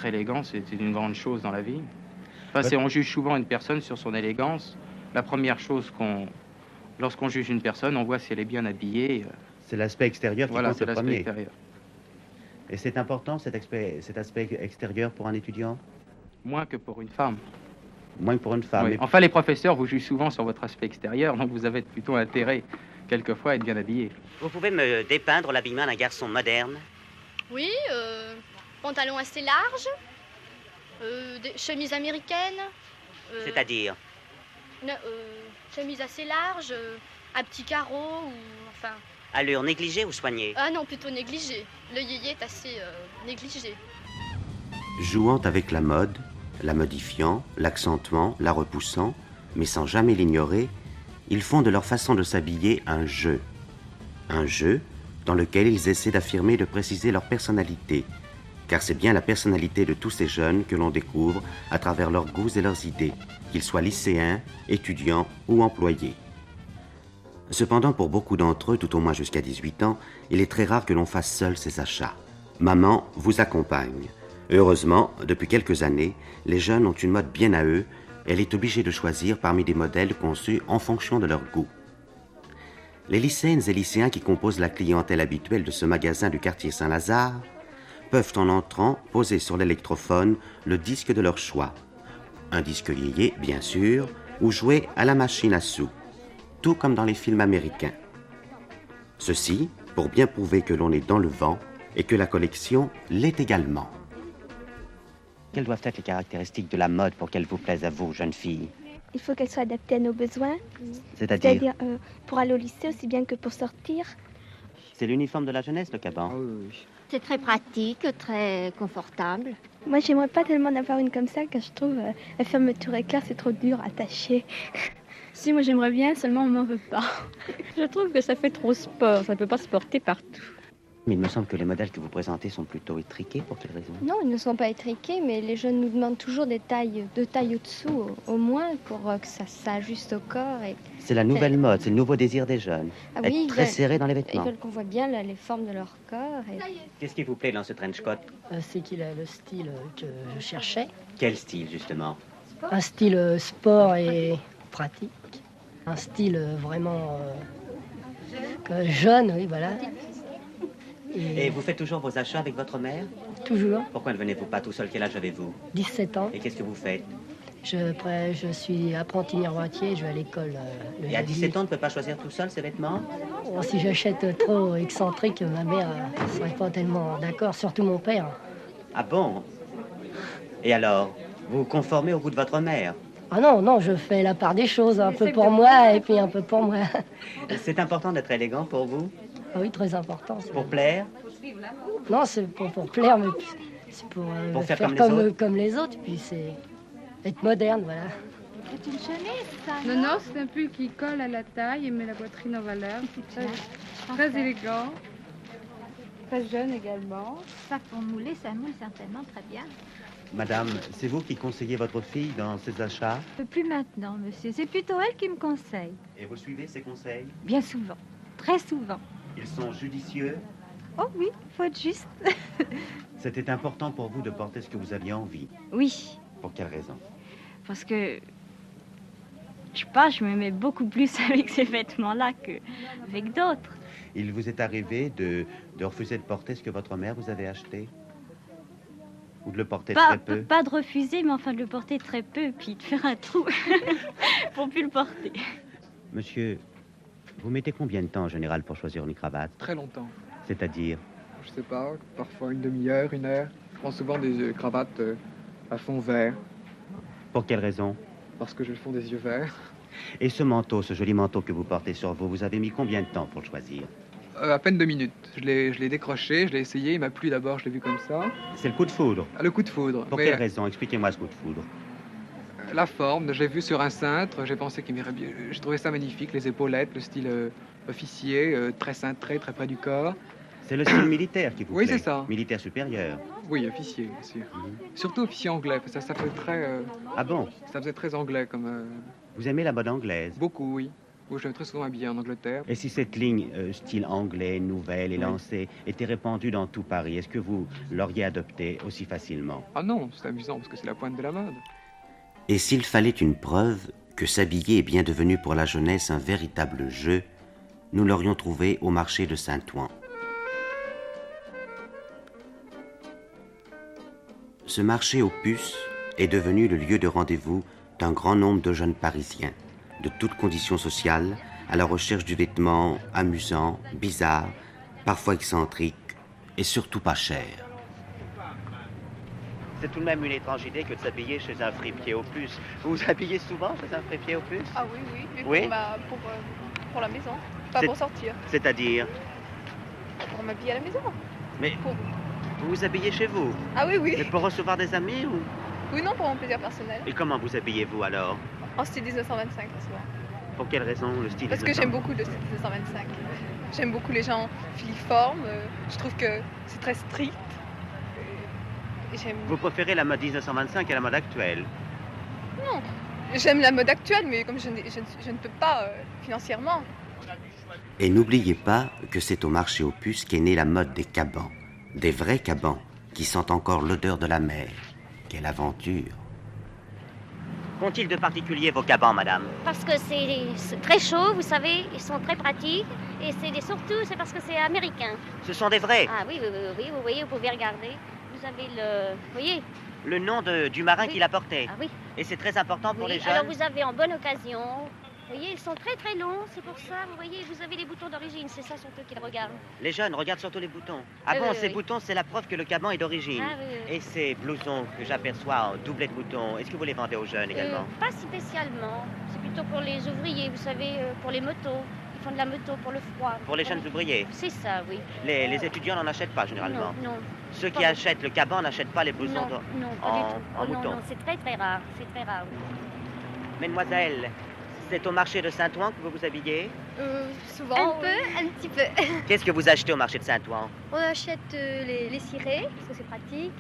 être élégant, c'est une grande chose dans la vie. Enfin, Ouais. on juge souvent une personne sur son élégance. La première chose lorsqu'on juge une personne, on voit si elle est bien habillée. C'est l'aspect extérieur qui Voilà, compte c'est le l'aspect premier. extérieur. Et c'est important, cet aspect extérieur pour un étudiant? Moins que pour une femme. Moins que pour une femme. Oui. Mais Enfin, les professeurs vous jugent souvent sur votre aspect extérieur, donc vous avez plutôt intérêt, quelquefois, à être bien habillé. Vous pouvez me dépeindre l'habillement d'un garçon moderne? Oui, pantalon assez large, des chemises américaines. C'est-à-dire? Chemise assez large, à petits carreaux, ou enfin... Allure négligée ou soignée? Ah non, plutôt négligée. Le yéyé est assez négligé. jouant avec la mode, la modifiant, l'accentuant, la repoussant, mais sans jamais l'ignorer, ils font de leur façon de s'habiller un jeu. Un jeu dans lequel ils essaient d'affirmer et de préciser leur personnalité, car c'est bien la personnalité de tous ces jeunes que l'on découvre à travers leurs goûts et leurs idées, qu'ils soient lycéens, étudiants ou employés. Cependant, pour beaucoup d'entre eux, tout au moins jusqu'à 18 ans, il est très rare que l'on fasse seul ses achats. Maman vous accompagne. Heureusement, depuis quelques années, les jeunes ont une mode bien à eux et elle est obligée de choisir parmi des modèles conçus en fonction de leur goût. Les lycéennes et lycéens qui composent la clientèle habituelle de ce magasin du quartier Saint-Lazare peuvent, en entrant, poser sur l'électrophone le disque de leur choix. Un disque yéyé, bien sûr, ou jouer à la machine à sous, tout comme dans les films américains. Ceci pour bien prouver que l'on est dans le vent et que la collection l'est également. Quelles doivent être les caractéristiques de la mode pour qu'elle vous plaise à vous, jeune fille? Il faut qu'elle soit adaptée à nos besoins, C'est-à-dire c'est-à-dire pour aller au lycée aussi bien que pour sortir. C'est l'uniforme de la jeunesse, le caban. C'est très pratique, très confortable. Moi, j'aimerais pas tellement d'avoir une comme ça, car je trouve la fermeture éclair, c'est trop dur à attacher. Si, moi j'aimerais bien, seulement on m'en veut pas. Je trouve que ça fait trop sport, ça ne peut pas se porter partout. Mais il me semble que les modèles que vous présentez sont plutôt étriqués. Pour quelle raison? Non, ils ne sont pas étriqués, mais les jeunes nous demandent toujours des tailles, 2 tailles au-dessous, au moins, pour que ça s'ajuste au corps. Et... C'est la nouvelle mode, c'est le nouveau désir des jeunes. Ah oui, Être très serré dans les ils vêtements. veulent qu'on voit bien là, les formes de leur corps. Et... Qu'est-ce qui vous plaît dans ce trench coat? C'est qu'il a le style que je cherchais. Quel style, justement? Un style sport et pratique. Un style vraiment jeune, oui, voilà. Et vous faites toujours vos achats avec votre mère? Toujours. Pourquoi ne venez-vous pas tout seul? Quel âge avez-vous? 17 ans. Et qu'est-ce que vous faites? Je suis apprenti miroitier, je vais à l'école. Et à 17 ans, on ne peut pas choisir tout seul ses vêtements? Bon, si j'achète trop excentrique, ma mère ne serait pas tellement d'accord, surtout mon père. Ah bon? Et alors, vous vous conformez au goût de votre mère? Ah non, je fais la part des choses, un peu pour moi et puis un peu pour moi. C'est important d'être élégant pour vous? Ah oui, très important. Pour plaire? Non, c'est pour plaire, mais c'est pour faire faire comme les autres, puis c'est être moderne, voilà. C'est une chemise, ça, Non, c'est un pull qui colle à la taille et met la poitrine en valeur. Très élégant, très jeune également. Ça, pour mouler, ça moule certainement très bien. Madame, c'est vous qui conseillez votre fille dans ses achats? Plus maintenant, monsieur. C'est plutôt elle qui me conseille. Et vous suivez ses conseils? Bien souvent. Très souvent. Ils sont judicieux? Oh oui, faut être juste. C'était important pour vous de porter ce que vous aviez envie. Oui, Pour quelle raison? parce que je sais pas, je m'aimais beaucoup plus avec ces vêtements-là qu'avec d'autres. Il vous est arrivé de refuser de porter ce que votre mère vous avait acheté? Ou de le porter très peu? Pas de refuser, mais enfin de le porter très peu, puis de faire un trou pour plus le porter. Monsieur, vous mettez combien de temps en général pour choisir une cravate? Très longtemps. C'est-à-dire? Je sais pas, parfois une demi-heure, 1 heure. Je prends souvent des cravates à fond vert, Pour quelle raison? parce que j'ai le fond des yeux verts. Et ce manteau, ce joli manteau que vous portez sur vous, vous avez mis combien de temps pour le choisir? À peine 2 minutes. Je l'ai décroché, je l'ai essayé, il m'a plu d'abord, je l'ai vu comme ça. C'est le coup de foudre. Ah, le coup de foudre. Pour Mais, quelle raison? Expliquez-moi ce coup de foudre. la forme, j'ai vu sur un cintre, j'ai pensé qu'il m'irait bien. J'ai trouvé ça magnifique, les épaulettes, le style officier, très cintré, très près du corps. C'est le style militaire qui vous Oui, plaît? c'est ça. Militaire supérieur. Oui, officier, bien sûr. Surtout officier anglais, parce que ça fait très, Ah bon? ça faisait très anglais comme... Vous aimez la mode anglaise? beaucoup, oui. où je suis très souvent habillé en Angleterre. Et si cette ligne style anglais, nouvelle, élancée, était répandue dans tout Paris, est-ce que vous l'auriez adoptée aussi facilement? Ah non, c'est amusant parce que c'est la pointe de la mode. Et s'il fallait une preuve que s'habiller est bien devenu pour la jeunesse un véritable jeu, nous l'aurions trouvé au marché de Saint-Ouen. Ce marché aux puces est devenu le lieu de rendez-vous d'un grand nombre de jeunes Parisiens, de toutes conditions sociales, à la recherche du vêtement amusant, bizarre, parfois excentrique et surtout pas cher. C'est tout de même une étrange idée que de s'habiller chez un fripier aux puces. Vous vous habillez souvent chez un fripier aux puces? Ah oui, oui. Mais oui? Pour la maison, pas pour sortir. C'est-à-dire? Pour m'habiller à la maison. Mais vous vous habillez chez vous? Ah oui, oui. Mais pour recevoir des amis ou? Oui, non, pour mon plaisir personnel. Et comment vous habillez-vous alors? En style 1925, souvent. Pour quelle raison le style? Parce que j'aime beaucoup le style 1925. J'aime beaucoup les gens filiformes. Je trouve que c'est très strict. Vous préférez la mode 1925 à la mode actuelle? Non. J'aime la mode actuelle, mais comme je ne peux pas financièrement. Et n'oubliez pas que c'est au marché aux puces qu'est née la mode des cabans. Des vrais cabans qui sentent encore l'odeur de la mer. Quelle aventure! Qu'ont-ils de particulier vos cabans, madame? Parce que c'est très chaud, vous savez, ils sont très pratiques. Et surtout, c'est parce que c'est américain. Ce sont des vrais? Ah oui, vous voyez, vous pouvez regarder. Vous avez vous voyez? Le nom du marin qui l'a porté? Ah oui. Et c'est très important pour les jeunes? Alors vous avez en bonne occasion. Vous voyez, ils sont très très longs, c'est pour ça, vous voyez, vous avez les boutons d'origine, c'est ça surtout qu'ils regardent. Les jeunes regardent surtout les boutons. Ah bon, ces boutons, c'est la preuve que le caban est d'origine. Ah, oui. Et ces blousons que j'aperçois en doublet de boutons, est-ce que vous les vendez aux jeunes également? Pas spécialement, c'est plutôt pour les ouvriers, vous savez, pour les motos. Ils font de la moto pour le froid. Pour les jeunes ouvriers? C'est ça, oui. Les étudiants n'en achètent pas généralement? Non. Ceux qui achètent le caban n'achètent pas les blousons en mouton? Non, c'est très très rare, oui. Mesdemoiselles, c'est au marché de Saint-Ouen que vous vous habillez? Souvent, un petit peu. Qu'est-ce que vous achetez au marché de Saint-Ouen? On achète les cirés, parce que c'est pratique,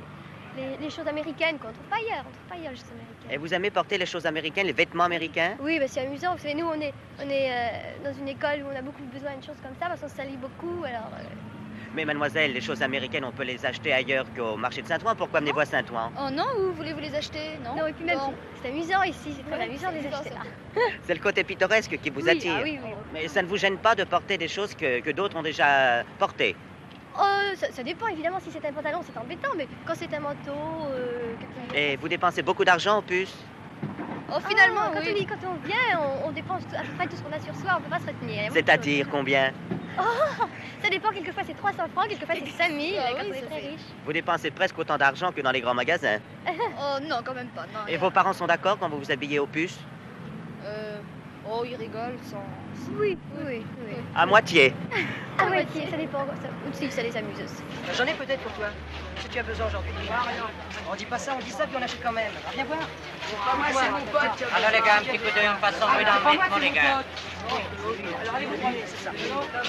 les choses américaines qu'on ne trouve pas ailleurs. On ne trouve pas ailleurs les choses américaines. Et vous aimez porter les choses américaines, les vêtements américains? Oui, bah, c'est amusant. Vous savez, nous, on est dans une école où on a beaucoup besoin de choses comme ça, parce qu'on se salit beaucoup, alors... Mais mademoiselle, les choses américaines, on peut les acheter ailleurs qu'au marché de Saint-Ouen. Pourquoi venez-vous à Saint-Ouen? Oh non, où voulez-vous les acheter? Non, et puis même, c'est amusant ici, c'est très amusant de les acheter là. C'est le côté pittoresque qui vous attire. Oui. Mais ça ne vous gêne pas de porter des choses que d'autres ont déjà portées? Ça dépend, évidemment, si c'est un pantalon, c'est embêtant, mais quand c'est un manteau... Et vous dépensez beaucoup d'argent aux puces? Finalement, quand on vient, on dépense à peu près tout ce qu'on a sur soi, on ne peut pas se retenir. C'est-à-dire combien? Ça dépend, quelquefois c'est 300 francs, quelquefois c'est 5000, quand on est très riche. Vous dépensez presque autant d'argent que dans les grands magasins. Oh non, quand même pas, non. Et vos parents sont d'accord quand vous vous habillez aux puces? Ils rigolent sans... Oui. À moitié? À moitié, ça dépend. Si, ça les amuse aussi. J'en ai peut-être pour toi. Si tu as besoin aujourd'hui, dis-moi. On dit pas ça, on dit ça, puis on achète quand même. Viens voir. C'est mon pote. Alors les gars, un petit coup d'œil en passant dans le vêtement, les gars. Alors allez vous promener, c'est ça.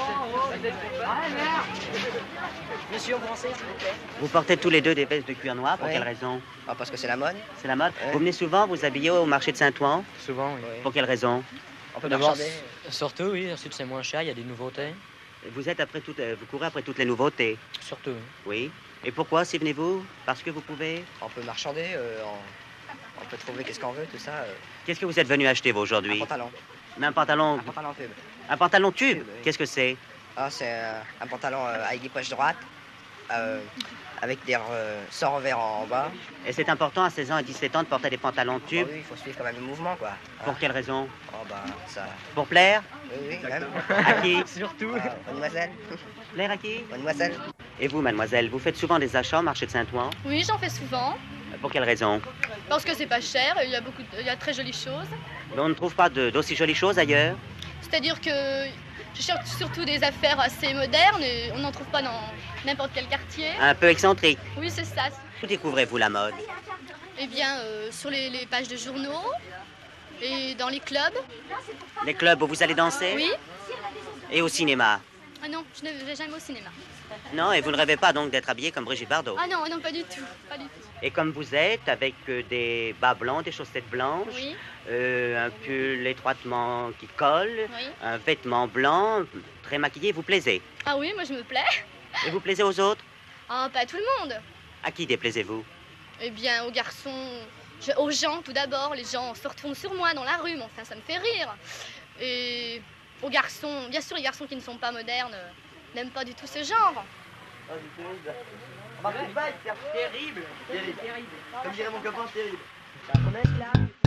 Monsieur, vous renseignez, s'il vous plaît. Vous portez tous les deux des vestes de cuir noir, pour quelle raison? Parce que c'est la mode. C'est la mode? Vous venez souvent vous habiller au marché de Saint-Ouen? Souvent, oui. Pour quelle raison? On peut marchander. Surtout, oui, ensuite c'est moins cher, il y a des nouveautés. Vous courez après toutes les nouveautés? Surtout, oui. Et pourquoi, si venez-vous? Parce que vous pouvez? On peut marchander, on peut trouver qu'est-ce qu'on veut, tout ça. Qu'est-ce que vous êtes venu acheter, vous, aujourd'hui? Un pantalon. Mais un pantalon... Un pantalon tube. Un pantalon tube? Oui. Qu'est-ce que c'est? C'est un pantalon avec des poches droites, avec des sorts revers en bas. Et c'est important à 16 ans et 17 ans de porter des pantalons tubes? Oui, il faut suivre quand même le mouvement, quoi. Pour quelle raison? Ça... Pour plaire? Oui, même. À qui? Surtout. Mademoiselle. Plaire à qui? Mademoiselle. Et vous, mademoiselle, vous faites souvent des achats au marché de Saint-Ouen? Oui, j'en fais souvent. Pour quelle raison? Parce que c'est pas cher, il y a très jolies choses. Mais on ne trouve pas d'aussi jolies choses ailleurs? C'est-à-dire que je cherche surtout des affaires assez modernes et on n'en trouve pas dans n'importe quel quartier. Un peu excentrique? Oui, c'est ça. Où découvrez-vous la mode? Eh bien, sur les pages de journaux et dans les clubs. Les clubs où vous allez danser? Oui. Et au cinéma? Ah non, je ne vais jamais au cinéma. Non, et vous ne rêvez pas donc d'être habillée comme Brigitte Bardot? Ah non, non, pas du tout. Pas du tout. Et comme vous êtes, avec des bas blancs, des chaussettes blanches, Oui. un pull étroitement qui colle, Oui. un vêtement blanc, très maquillé, vous plaisez. Ah oui, moi je me plais. Et vous plaisez aux autres? Ah, pas à tout le monde. À qui déplaisez-vous? Eh bien, aux garçons, aux gens tout d'abord. Les gens se retournent sur moi dans la rue, mais enfin, ça me fait rire. Et aux garçons, bien sûr, les garçons qui ne sont pas modernes n'aiment pas du tout ce genre. Oh, c'est terrible. Remarquez pas, c'est terrible. Terrible. Comme dirait mon copain, terrible. Ça commence là.